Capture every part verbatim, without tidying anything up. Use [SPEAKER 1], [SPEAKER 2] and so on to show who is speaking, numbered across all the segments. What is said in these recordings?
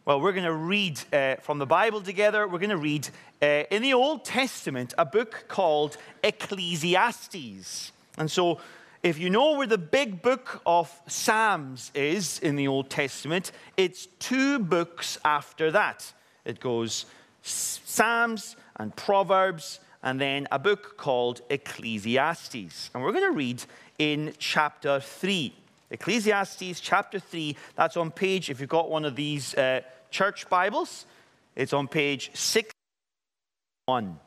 [SPEAKER 1] Well, we're going to read uh, from the Bible together. We're going to read uh, in the Old Testament a book called Ecclesiastes. And so if you know where the big book of Psalms is in the Old Testament, it's two books after that. It goes Psalms and Proverbs, and then a book called Ecclesiastes. And we're going to read in chapter three. Ecclesiastes chapter three, that's on page, if you've got one of these uh, church Bibles, it's on page sixty-one.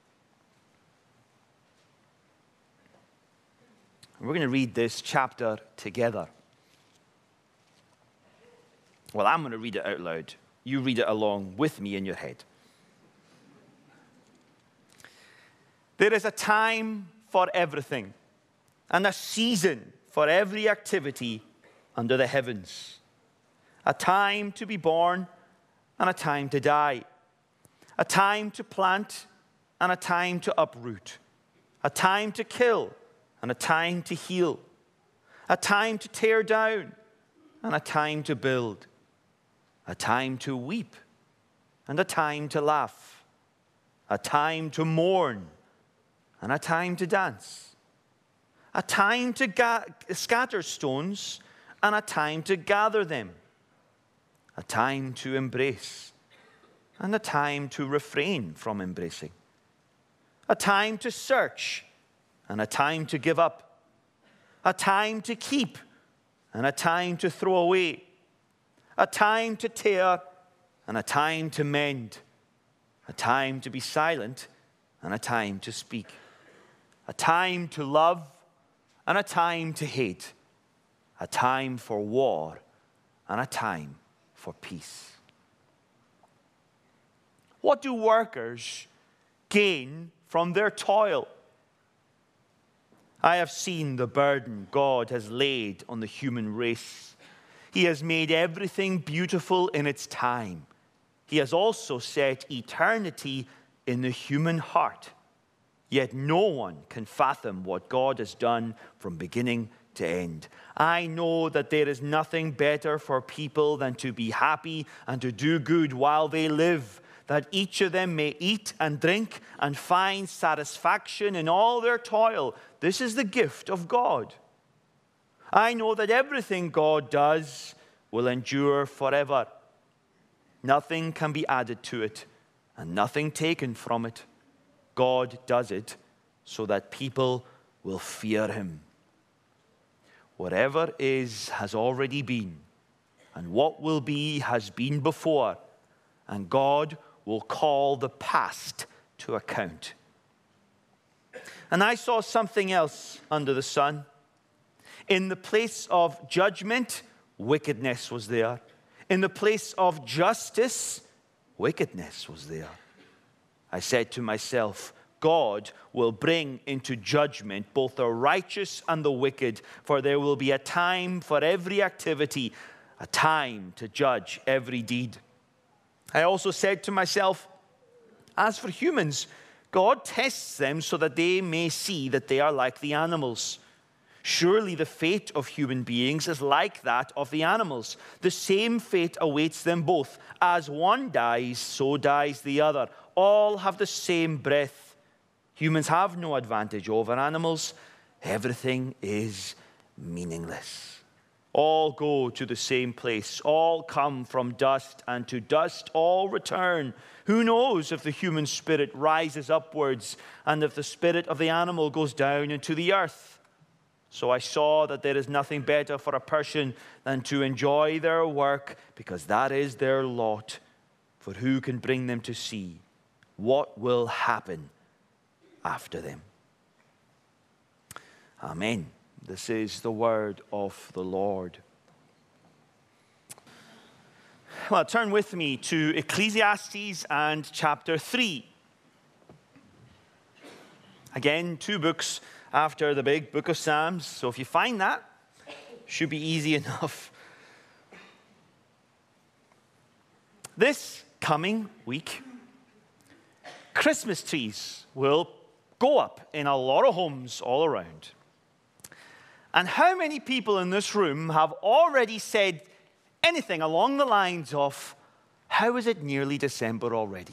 [SPEAKER 1] We're going to read this chapter together. Well, I'm going to read it out loud. You read it along with me in your head. There is a time for everything, and a season for every activity under the heavens. A time to be born and a time to die. A time to plant and a time to uproot. A time to kill and a time to heal. A time to tear down and a time to build. A time to weep and a time to laugh. A time to mourn and a time to dance. A time to ga- scatter stones and a time to gather them. A time to embrace and a time to refrain from embracing. A time to search and a time to give up. A time to keep and a time to throw away. A time to tear and a time to mend. A time to be silent and a time to speak. A time to love and a time to hate, a time for war, and a time for peace. What do workers gain from their toil? I have seen the burden God has laid on the human race. He has made everything beautiful in its time. He has also set eternity in the human heart. Yet no one can fathom what God has done from beginning to end. I know that there is nothing better for people than to be happy and to do good while they live, that each of them may eat and drink and find satisfaction in all their toil. This is the gift of God. I know that everything God does will endure forever. Nothing can be added to it and nothing taken from it. God does it so that people will fear him. Whatever is has already been, and what will be has been before, and God will call the past to account. And I saw something else under the sun. In the place of judgment, wickedness was there. In the place of justice, wickedness was there. I said to myself, God will bring into judgment both the righteous and the wicked, for there will be a time for every activity, a time to judge every deed. I also said to myself, as for humans, God tests them so that they may see that they are like the animals. Surely the fate of human beings is like that of the animals. The same fate awaits them both. As one dies, so dies the other. All have the same breath. Humans have no advantage over animals. Everything is meaningless. All go to the same place. All come from dust, and to dust all return. Who knows if the human spirit rises upwards, and if the spirit of the animal goes down into the earth? So I saw that there is nothing better for a person than to enjoy their work, because that is their lot. For who can bring them to see what will happen after them? Amen. This is the word of the Lord. Well, turn with me to Ecclesiastes and chapter three. Again, two books after the big book of Psalms. So if you find that, should be easy enough. This coming week, Christmas trees will go up in a lot of homes all around. And how many people in this room have already said anything along the lines of, How is it nearly December already?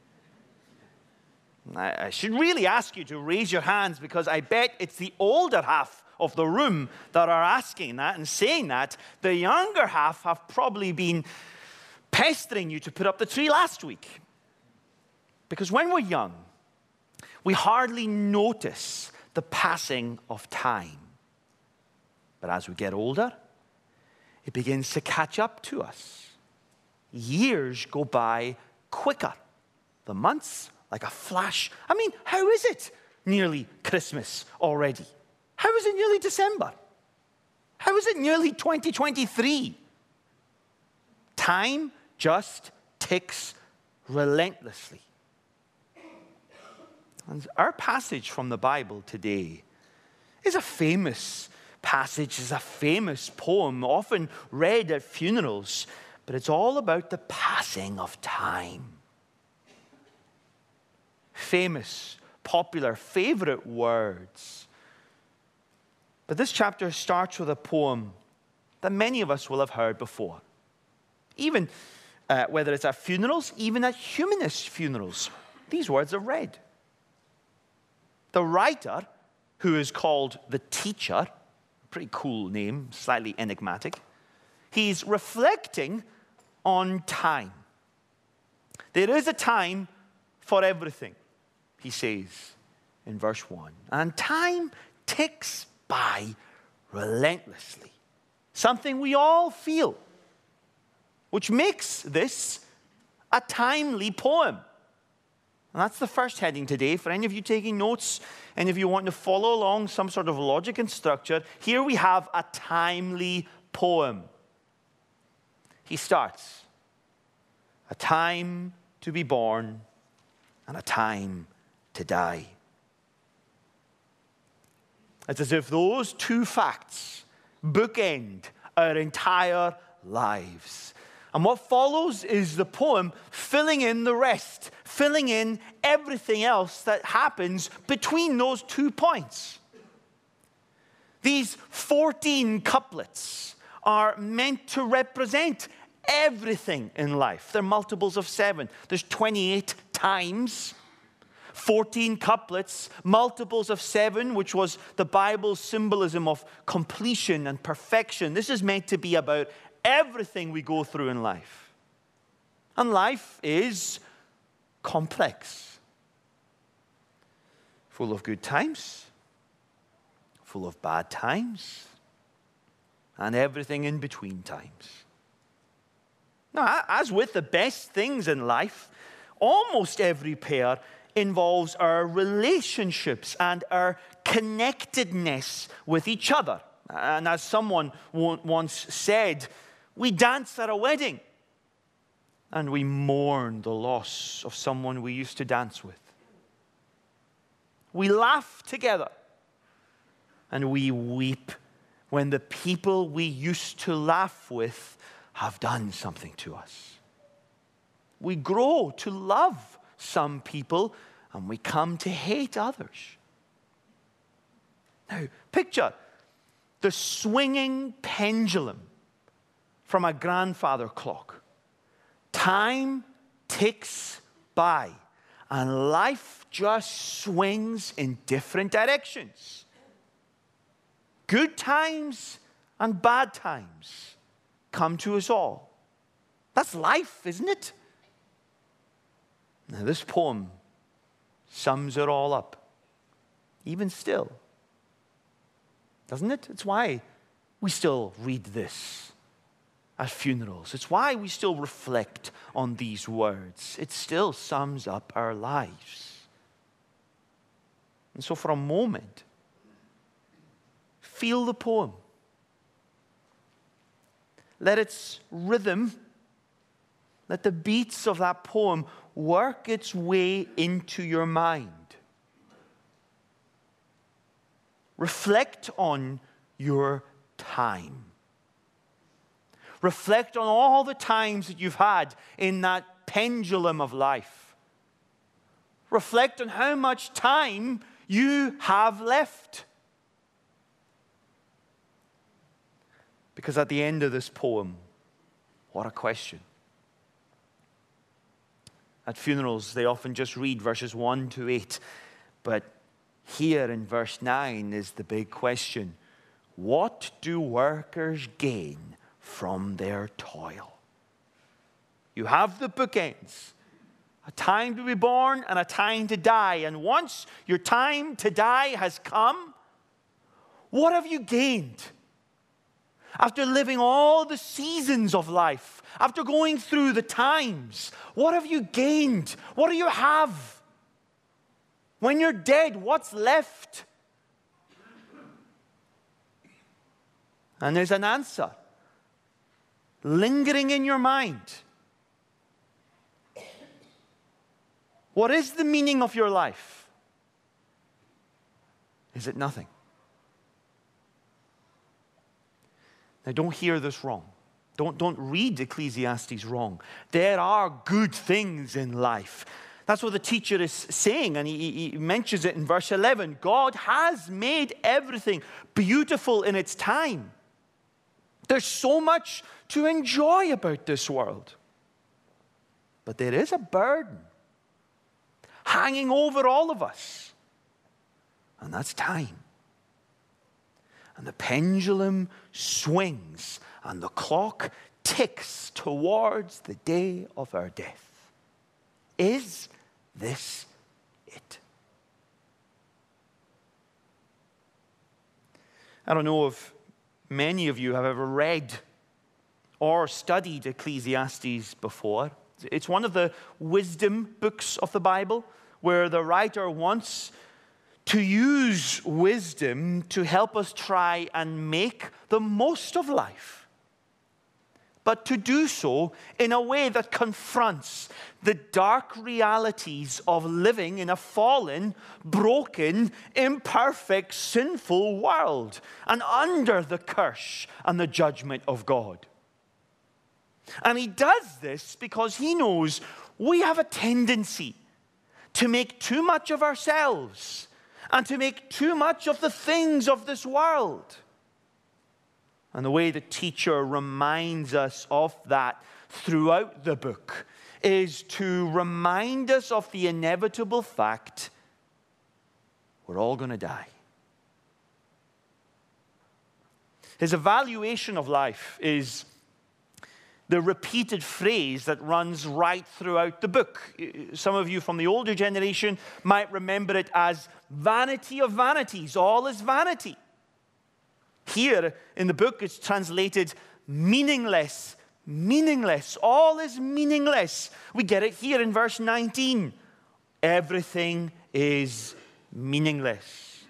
[SPEAKER 1] I should really ask you to raise your hands, because I bet it's the older half of the room that are asking that and saying that. The younger half have probably been pestering you to put up the tree last week. Because when we're young, we hardly notice the passing of time. But as we get older, it begins to catch up to us. Years go by quicker. The months like a flash. I mean, how is it nearly Christmas already? How is it nearly December? How is it nearly twenty twenty-three? Time just ticks relentlessly. And our passage from the Bible today is a famous passage, is a famous poem, often read at funerals, but it's all about the passing of time. Famous, popular, favorite words. But this chapter starts with a poem that many of us will have heard before. Even uh, whether it's at funerals, even at humanist funerals, these words are read. The writer, who is called the teacher, pretty cool name, slightly enigmatic, he's reflecting on time. There is a time for everything, he says in verse one. And time ticks by relentlessly. Something we all feel, which makes this a timely poem. And that's the first heading today. For any of you taking notes, any of you wanting to follow along some sort of logic and structure, here we have a timely poem. He starts, a time to be born and a time to die. It's as if those two facts bookend our entire lives. And what follows is the poem filling in the rest, filling in everything else that happens between those two points. These fourteen couplets are meant to represent everything in life. They're multiples of seven. There's twenty-eight times, fourteen couplets, multiples of seven, which was the Bible's symbolism of completion and perfection. This is meant to be about everything we go through in life. And life is complex. Full of good times, full of bad times, and everything in between times. Now, as with the best things in life, almost every pair involves our relationships and our connectedness with each other. And as someone once said, we dance at a wedding and we mourn the loss of someone we used to dance with. We laugh together and we weep when the people we used to laugh with have done something to us. We grow to love some people and we come to hate others. Now, picture the swinging pendulum from a grandfather clock. Time ticks by, and life just swings in different directions. Good times and bad times come to us all. That's life, isn't it? Now, this poem sums it all up, even still. Doesn't it? It's why we still read this at funerals. It's why we still reflect on these words. It still sums up our lives. And so for a moment, feel the poem. Let its rhythm, let the beats of that poem work its way into your mind. Reflect on your time. Reflect on all the times that you've had in that pendulum of life. Reflect on how much time you have left. Because at the end of this poem, what a question. At funerals, they often just read verses one to eight. But here in verse nine is the big question. What do workers gain from their toil? You have the bookends. A time to be born and a time to die. And once your time to die has come, what have you gained? After living all the seasons of life, after going through the times, what have you gained? What do you have? When you're dead, what's left? And there's an answer lingering in your mind. What is the meaning of your life? Is it nothing? Now, don't hear this wrong. Don't, don't read Ecclesiastes wrong. There are good things in life. That's what the teacher is saying, and he, he mentions it in verse eleven. God has made everything beautiful in its time. There's so much to enjoy about this world. But there is a burden hanging over all of us, and that's time. And the pendulum swings, and the clock ticks towards the day of our death. Is this it? I don't know if many of you have ever read or studied Ecclesiastes before. It's one of the wisdom books of the Bible where the writer wants to use wisdom to help us try and make the most of life, but to do so in a way that confronts the dark realities of living in a fallen, broken, imperfect, sinful world and under the curse and the judgment of God. And he does this because he knows we have a tendency to make too much of ourselves and to make too much of the things of this world. And the way the teacher reminds us of that throughout the book is to remind us of the inevitable fact we're all going to die. His evaluation of life is the repeated phrase that runs right throughout the book. Some of you from the older generation might remember it as vanity of vanities. All is vanity. Here in the book, it's translated meaningless, meaningless. All is meaningless. We get it here in verse nineteen. Everything is meaningless.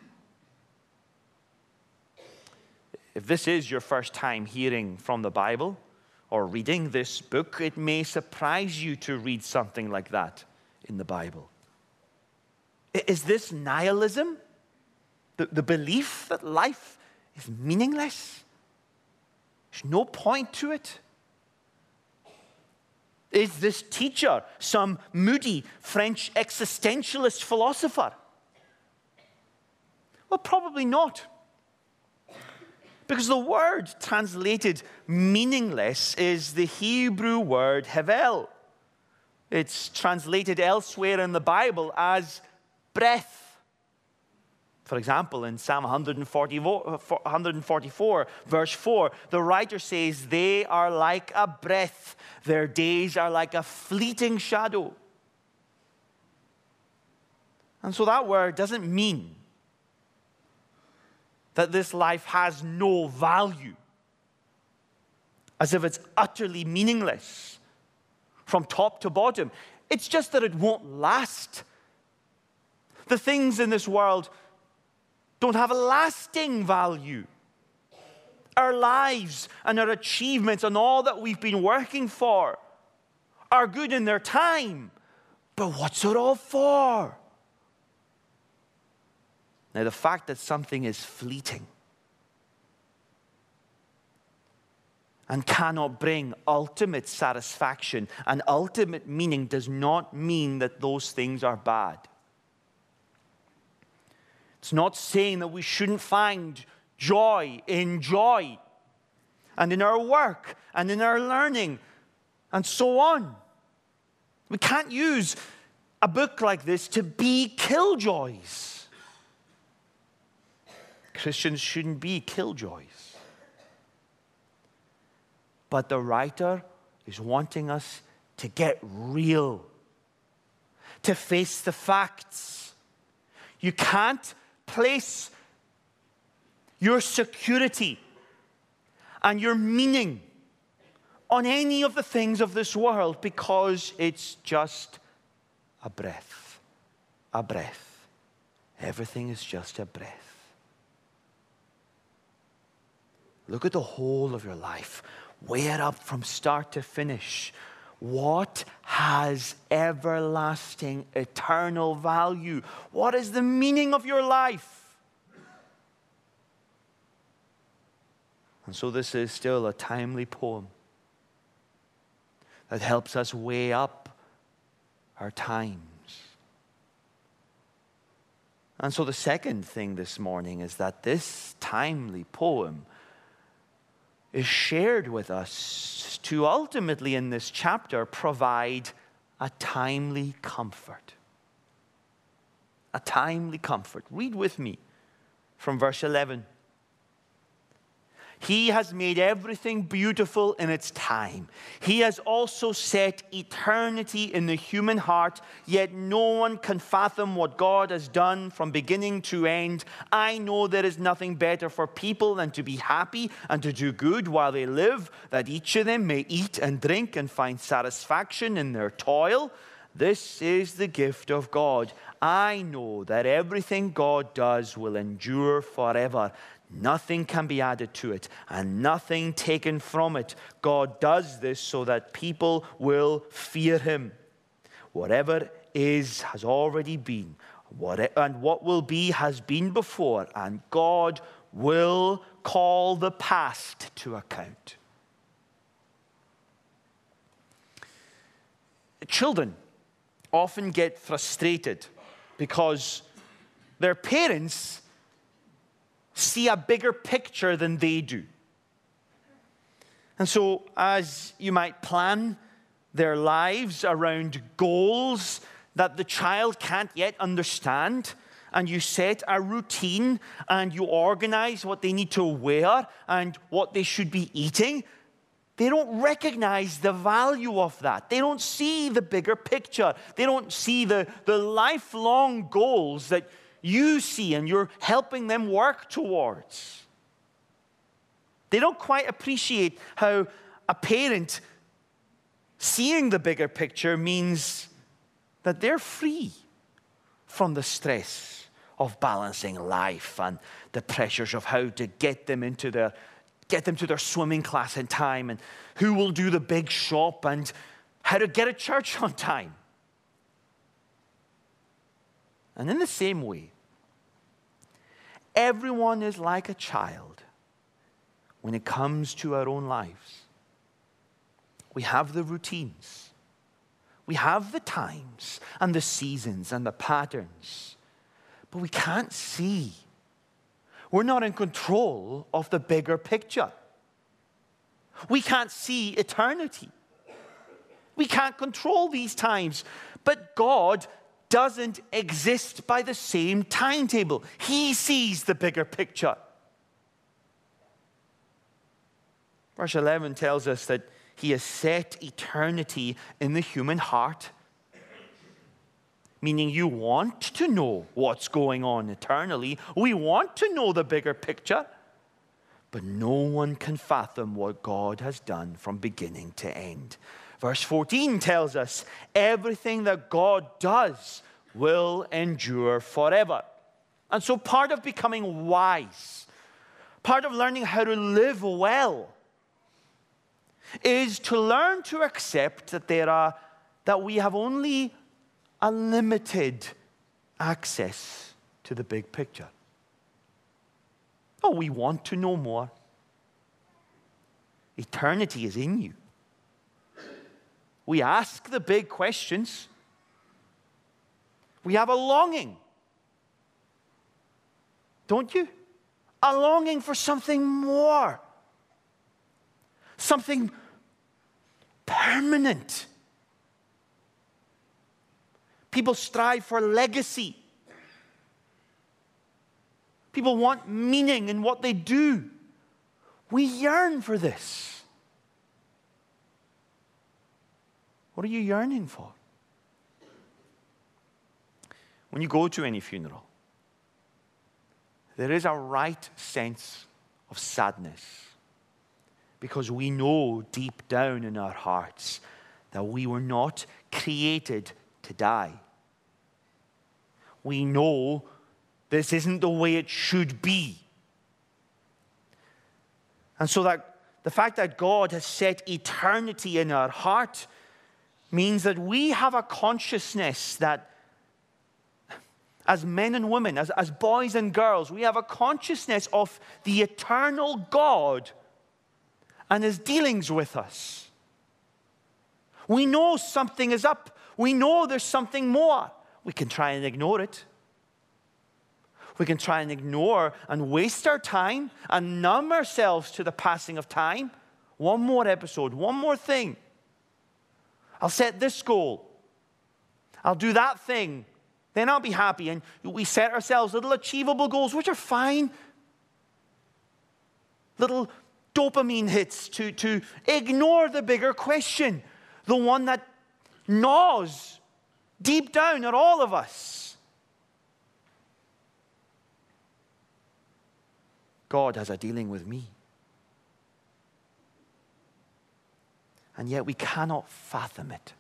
[SPEAKER 1] If this is your first time hearing from the Bible, or reading this book, it may surprise you to read something like that in the Bible. Is this nihilism? The, the belief that life is meaningless? There's no point to it? Is this teacher some moody French existentialist philosopher? Well, probably not. Because the word translated meaningless is the Hebrew word hevel. It's translated elsewhere in the Bible as breath. For example, in Psalm one forty-four, verse four, the writer says, they are like a breath. Their days are like a fleeting shadow. And so that word doesn't mean that this life has no value, as if it's utterly meaningless from top to bottom. It's just that it won't last. The things in this world don't have a lasting value. Our lives and our achievements and all that we've been working for are good in their time, but what's it all for? Now, the fact that something is fleeting and cannot bring ultimate satisfaction and ultimate meaning does not mean that those things are bad. It's not saying that we shouldn't find joy in joy and in our work and in our learning and so on. We can't use a book like this to be killjoys. Christians shouldn't be killjoys. But the writer is wanting us to get real, to face the facts. You can't place your security and your meaning on any of the things of this world, because it's just a breath. A breath. Everything is just a breath. Look at the whole of your life. Weigh it up from start to finish. What has everlasting, eternal value? What is the meaning of your life? And so this is still a timely poem that helps us weigh up our times. And so the second thing this morning is that this timely poem is shared with us to ultimately in this chapter provide a timely comfort. A timely comfort. Read with me from verse eleven. He has made everything beautiful in its time. He has also set eternity in the human heart, yet no one can fathom what God has done from beginning to end. I know there is nothing better for people than to be happy and to do good while they live, that each of them may eat and drink and find satisfaction in their toil. This is the gift of God. I know that everything God does will endure forever. Nothing can be added to it and nothing taken from it. God does this so that people will fear him. Whatever is has already been, what, and what will be has been before, and God will call the past to account. Children often get frustrated because their parents see a bigger picture than they do. And so as you might plan their lives around goals that the child can't yet understand, and you set a routine and you organize what they need to wear and what they should be eating, they don't recognize the value of that. They don't see the bigger picture. They don't see the, the lifelong goals that you see and you're helping them work towards. They don't quite appreciate how a parent seeing the bigger picture means that they're free from the stress of balancing life and the pressures of how to get them into their get them to their swimming class in time, and who will do the big shop, and how to get to church on time. And in the same way, everyone is like a child when it comes to our own lives. We have the routines. We have the times and the seasons and the patterns, but we can't see. We're not in control of the bigger picture. We can't see eternity. We can't control these times. But God doesn't exist by the same timetable. He sees the bigger picture. Verse eleven tells us that he has set eternity in the human heart. Meaning you want to know what's going on eternally. We want to know the bigger picture. But no one can fathom what God has done from beginning to end. Verse fourteen tells us everything that God does will endure forever. And so part of becoming wise, part of learning how to live well, is to learn to accept that there are that we have only a limited access to the big picture. Oh, we want to know more. Eternity is in you. We ask the big questions. We have a longing. Don't you? A longing for something more. Something permanent. People strive for legacy. People want meaning in what they do. We yearn for this. What are you yearning for? When you go to any funeral, there is a right sense of sadness because we know deep down in our hearts that we were not created to die. We know this isn't the way it should be. And so that the fact that God has set eternity in our heart means that we have a consciousness that as men and women, as, as boys and girls, we have a consciousness of the eternal God and His dealings with us. We know something is up. We know there's something more. We can try and ignore it. We can try and ignore and waste our time and numb ourselves to the passing of time. One more episode, one more thing. I'll set this goal. I'll do that thing. Then I'll be happy. And we set ourselves little achievable goals, which are fine. Little dopamine hits to, to ignore the bigger question. The one that gnaws deep down at all of us. God has a dealing with me. And yet we cannot fathom it.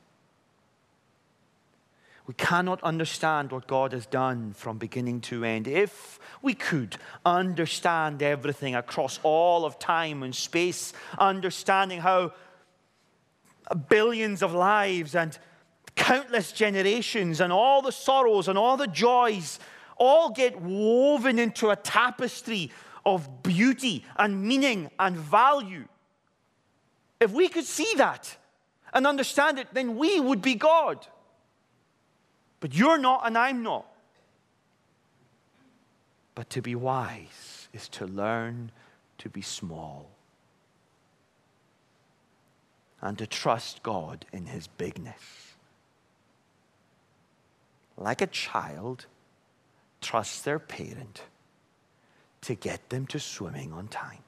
[SPEAKER 1] We cannot understand what God has done from beginning to end. If we could understand everything across all of time and space, understanding how billions of lives and countless generations and all the sorrows and all the joys all get woven into a tapestry of beauty and meaning and value. If we could see that and understand it, then we would be God. But you're not and I'm not. But to be wise is to learn to be small and to trust God in His bigness. Like a child trusts their parent to get them to swimming on time.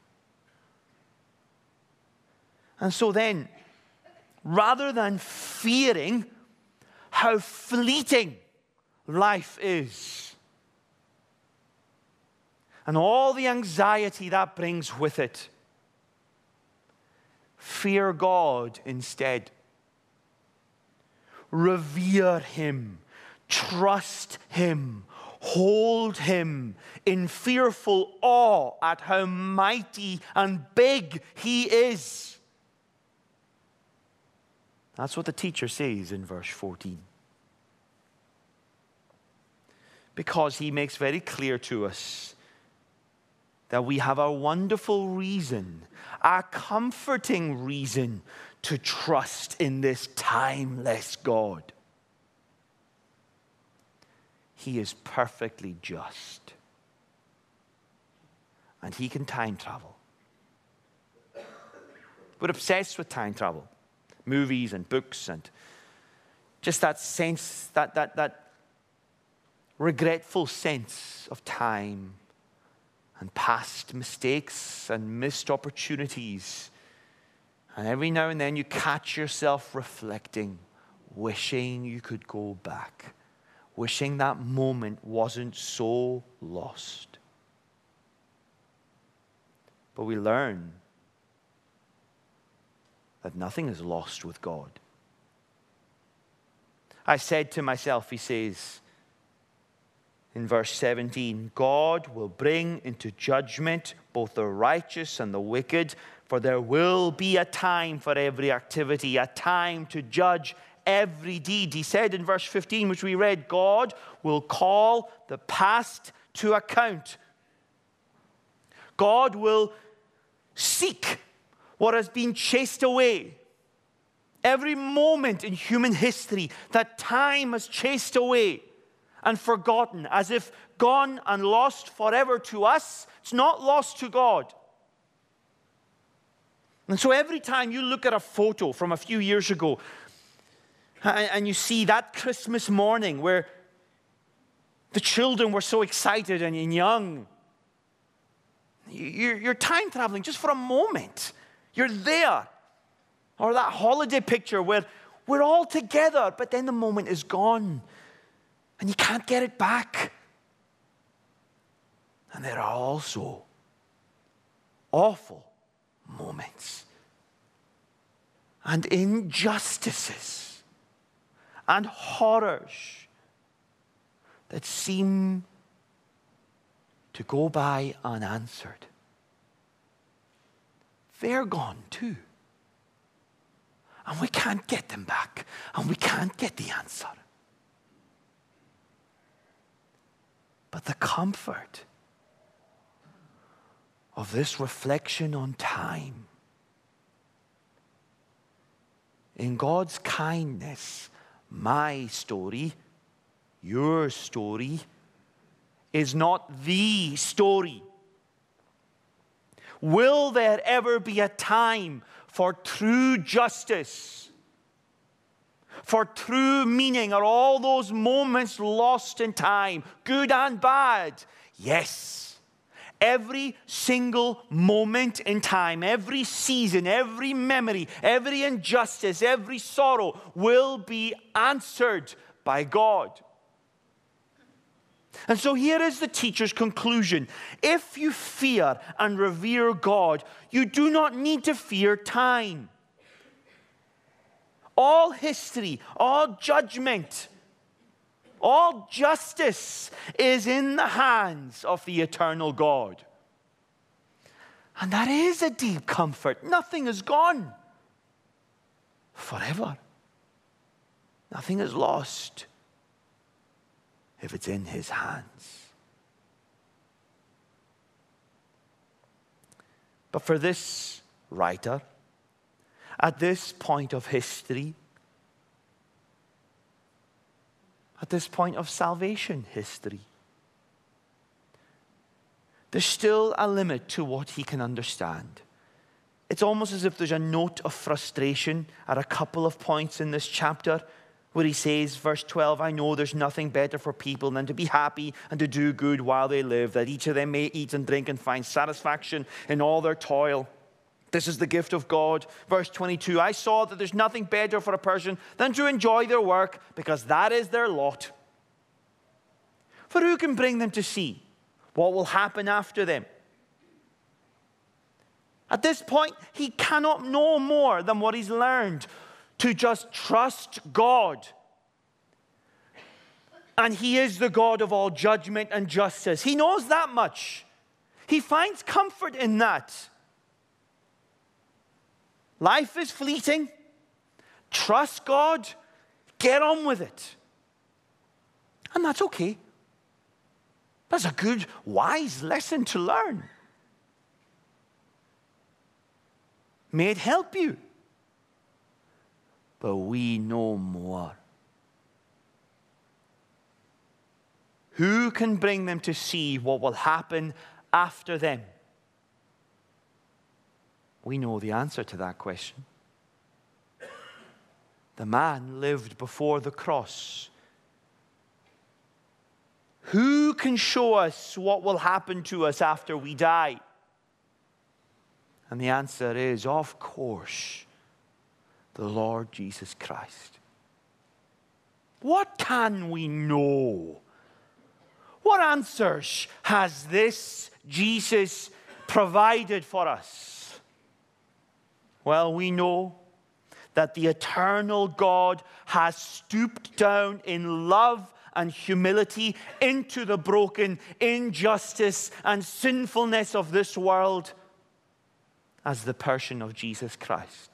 [SPEAKER 1] And so then, rather than fearing how fleeting life is and all the anxiety that brings with it, fear God instead. Revere Him. Trust Him. Hold Him in fearful awe at how mighty and big He is. That's what the teacher says in verse fourteen. Because he makes very clear to us that we have a wonderful reason, a comforting reason to trust in this timeless God. He is perfectly just. And He can time travel. We're obsessed with time travel. Movies and books and just that sense, that, that, that regretful sense of time and past mistakes and missed opportunities. And every now and then you catch yourself reflecting, wishing you could go back, wishing that moment wasn't so lost. But we learn that nothing is lost with God. I said to myself, he says in verse seventeen, God will bring into judgment both the righteous and the wicked, for there will be a time for every activity, a time to judge every deed. He said in verse fifteen, which we read, God will call the past to account. God will seek what has been chased away. Every moment in human history that time has chased away and forgotten, as if gone and lost forever to us, it's not lost to God. And so every time you look at a photo from a few years ago, And, and you see that Christmas morning where the children were so excited and young. You're, you're time traveling just for a moment. You're there. Or that holiday picture where we're all together, but then the moment is gone and you can't get it back. And there are also awful moments and injustices and horrors that seem to go by unanswered. They're gone too. And we can't get them back. And we can't get the answer. But the comfort of this reflection on time, in God's kindness, my story, your story, is not the story. Will there ever be a time for true justice, for true meaning? Are all those moments lost in time, good and bad? Yes. Every single moment in time, every season, every memory, every injustice, every sorrow will be answered by God. And so here is the teacher's conclusion. If you fear and revere God, you do not need to fear time. All history, all judgment, all justice is in the hands of the eternal God. And that is a deep comfort. Nothing is gone forever. Nothing is lost if it's in his hands. But for this writer, at this point of history, at this point of salvation history, there's still a limit to what he can understand. It's almost as if there's a note of frustration at a couple of points in this chapter, where he says, verse twelve, I know there's nothing better for people than to be happy and to do good while they live, that each of them may eat and drink and find satisfaction in all their toil. This is the gift of God. Verse twenty-two, I saw that there's nothing better for a person than to enjoy their work, because that is their lot. For who can bring them to see what will happen after them? At this point, he cannot know more than what he's learned. To just trust God. And he is the God of all judgment and justice. He knows that much. He finds comfort in that. Life is fleeting. Trust God. Get on with it. And that's okay. That's a good, wise lesson to learn. May it help you. But we know more. Who can bring them to see what will happen after them? We know the answer to that question. The man lived before the cross. Who can show us what will happen to us after we die? And the answer is, of course, the Lord Jesus Christ. What can we know? What answers has this Jesus provided for us? Well, we know that the eternal God has stooped down in love and humility into the broken injustice and sinfulness of this world as the person of Jesus Christ.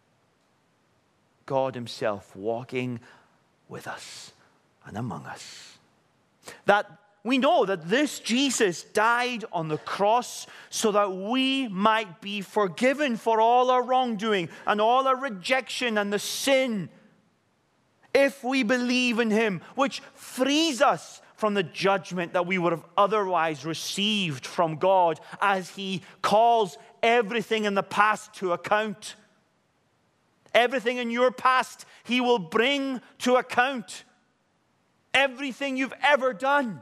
[SPEAKER 1] God himself walking with us and among us. That we know that this Jesus died on the cross so that we might be forgiven for all our wrongdoing and all our rejection and the sin, if we believe in him, which frees us from the judgment that we would have otherwise received from God as he calls everything in the past to account. Everything in your past, he will bring to account. Everything you've ever done.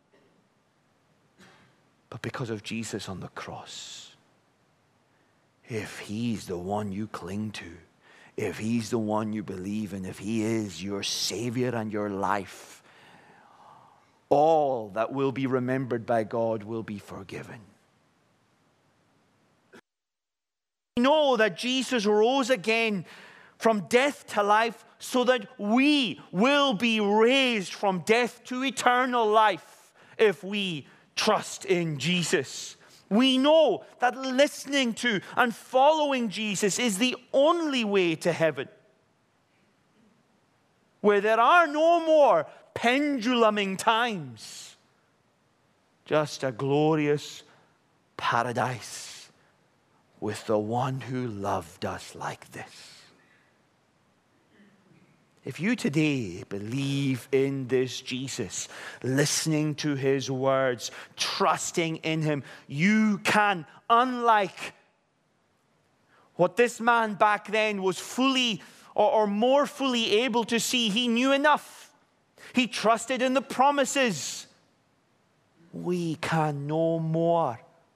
[SPEAKER 1] But because of Jesus on the cross, if he's the one you cling to, if he's the one you believe in, if he is your Savior and your life, all that will be remembered by God will be forgiven. We know that Jesus rose again from death to life so that we will be raised from death to eternal life if we trust in Jesus. We know that listening to and following Jesus is the only way to heaven, where there are no more penduluming times, just a glorious paradise with the one who loved us like this. If you today believe in this Jesus, listening to his words, trusting in him, you can, unlike what this man back then was fully or, or more fully able to see, he knew enough. He trusted in the promises. We can know more.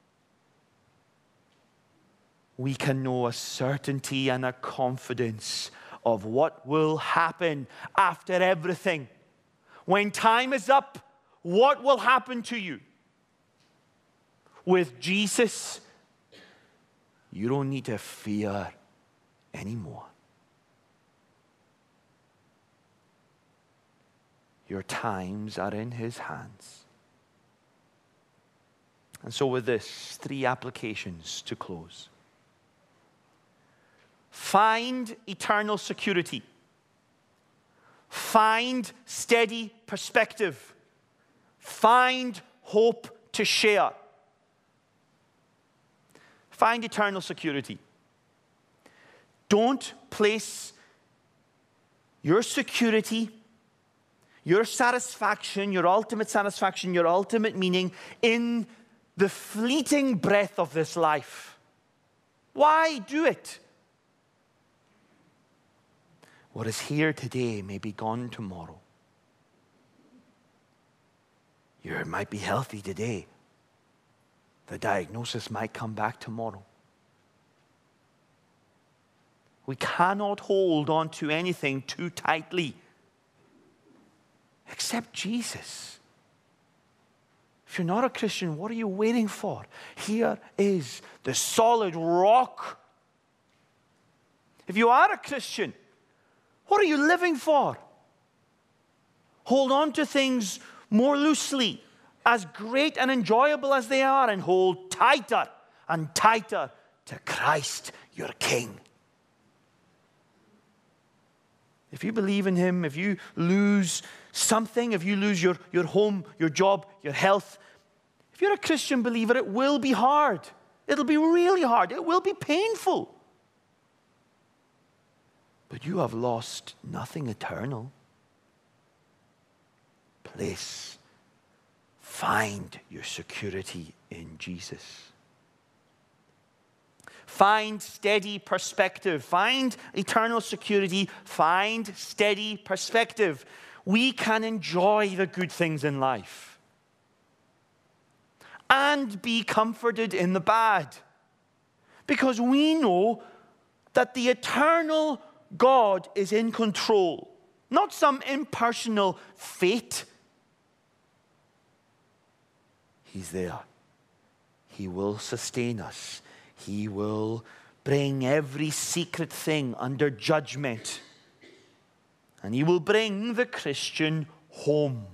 [SPEAKER 1] We can know a certainty and a confidence of what will happen after everything. When time is up, what will happen to you? With Jesus, you don't need to fear anymore. Your times are in his hands. And so with this, three applications to close. Find eternal security. Find steady perspective. Find hope to share. Find eternal security. Don't place your security, your satisfaction, your ultimate satisfaction, your ultimate meaning in the fleeting breath of this life. Why do it? What is here today may be gone tomorrow. You might be healthy today. The diagnosis might come back tomorrow. We cannot hold on to anything too tightly except Jesus. If you're not a Christian, what are you waiting for? Here is the solid rock. If you are a Christian, what are you living for? Hold on to things more loosely, as great and enjoyable as they are, and hold tighter and tighter to Christ, your King. If you believe in him, if you lose something, if you lose your, your home, your job, your health, if you're a Christian believer, it will be hard. It'll be really hard. It will be painful. But you have lost nothing eternal. Place, find your security in Jesus. Find steady perspective. Find eternal security. Find steady perspective. We can enjoy the good things in life and be comforted in the bad, because we know that the eternal God is in control, not some impersonal fate. He's there. He will sustain us. He will bring every secret thing under judgment. And he will bring the Christian home.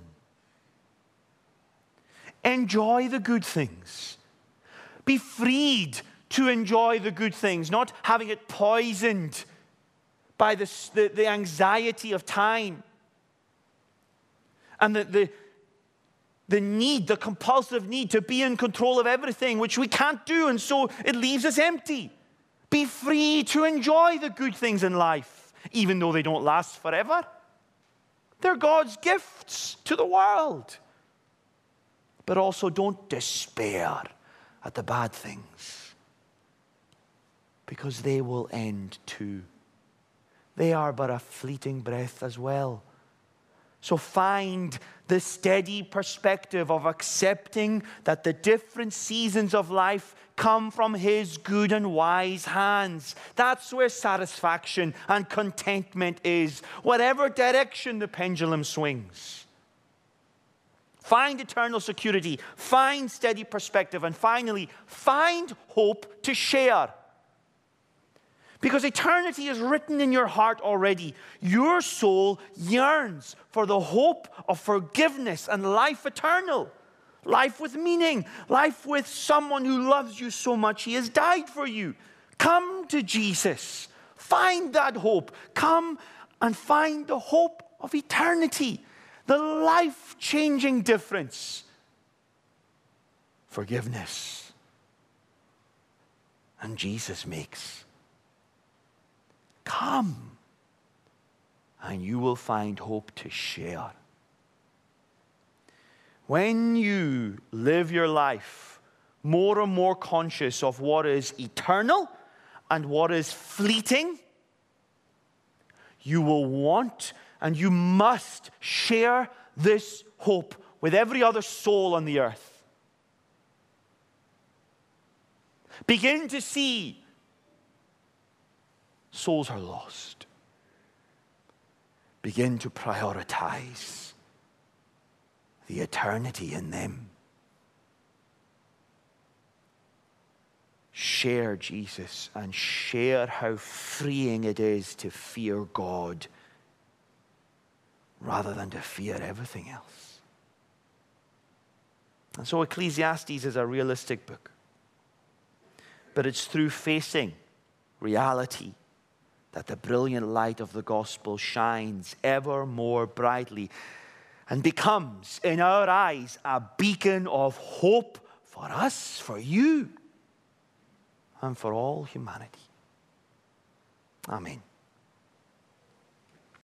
[SPEAKER 1] Enjoy the good things. Be freed to enjoy the good things, not having it poisoned by the, the, the anxiety of time and the, the, the need, the compulsive need to be in control of everything, which we can't do, and so it leaves us empty. Be free to enjoy the good things in life, even though they don't last forever. They're God's gifts to the world. But also don't despair at the bad things, because they will end too. they are but a fleeting breath as well. So find the steady perspective of accepting that the different seasons of life come from His good and wise hands. That's where satisfaction and contentment is, whatever direction the pendulum swings. Find eternal security, find steady perspective, and finally, find hope to share. Because eternity is written in your heart already. Your soul yearns for the hope of forgiveness and life eternal. Life with meaning. Life with someone who loves you so much He has died for you. Come to Jesus. Find that hope. Come and find the hope of eternity. The life-changing difference. Forgiveness. And Jesus makes. Come, and you will find hope to share. When you live your life more and more conscious of what is eternal and what is fleeting, you will want and you must share this hope with every other soul on the earth. Begin to see souls are lost. Begin to prioritize the eternity in them. Share Jesus and share how freeing it is to fear God rather than to fear everything else. And so Ecclesiastes is a realistic book. But it's through facing reality that the brilliant light of the gospel shines ever more brightly and becomes, in our eyes, a beacon of hope for us, for you, and for all humanity. Amen.